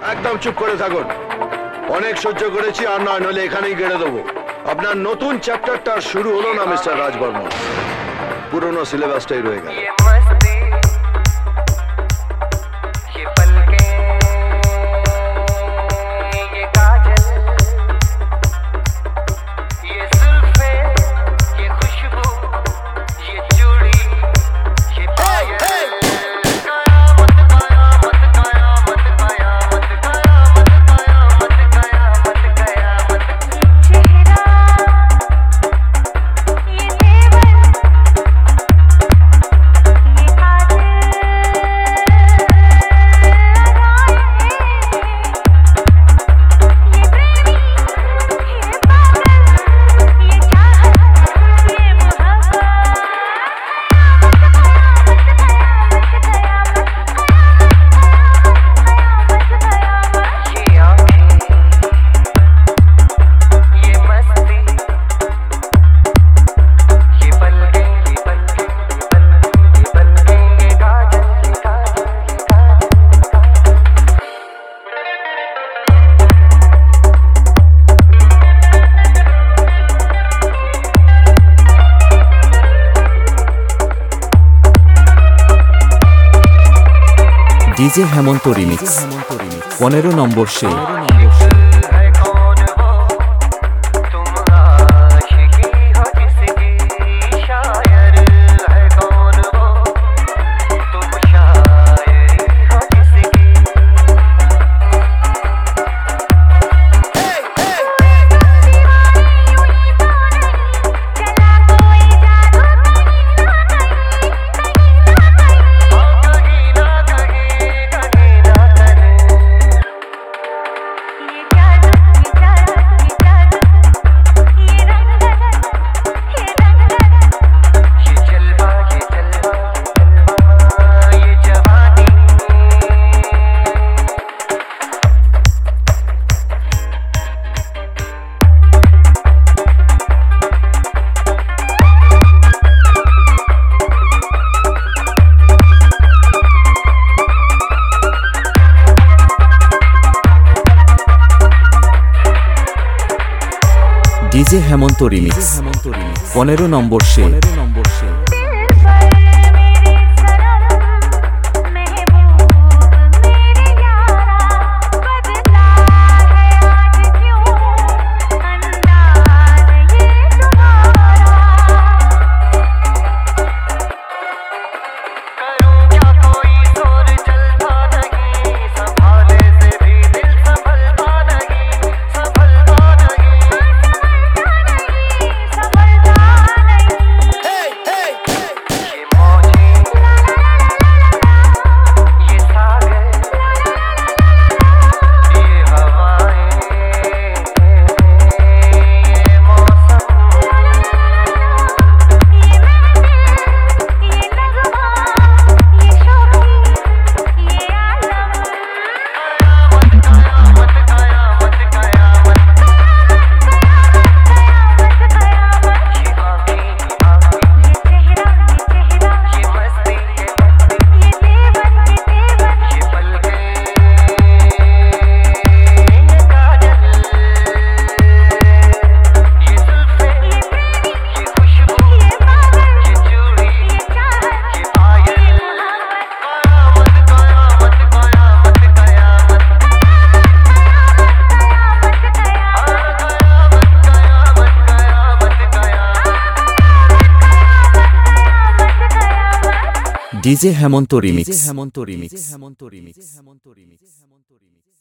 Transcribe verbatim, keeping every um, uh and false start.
একদম চুপ করে থাকুন। অনেক সহ্য করেছি, আর নয় নইলে এখানেই গেড়ে দেবো। আপনার নতুন চ্যাপ্টারটা শুরু হলো না মিস্টার রাজবর্মন, পুরনো সিলেবাসটাই রয়ে গেল। ডিজে হেমন্ত রিমিক্স পনেরো নম্বর সে ডিজে হেমন্ত রিমিক্স পনেরো নম্বর সে DJ Hemant remix Hemant remix Hemant remix Hemant remix Hemant remix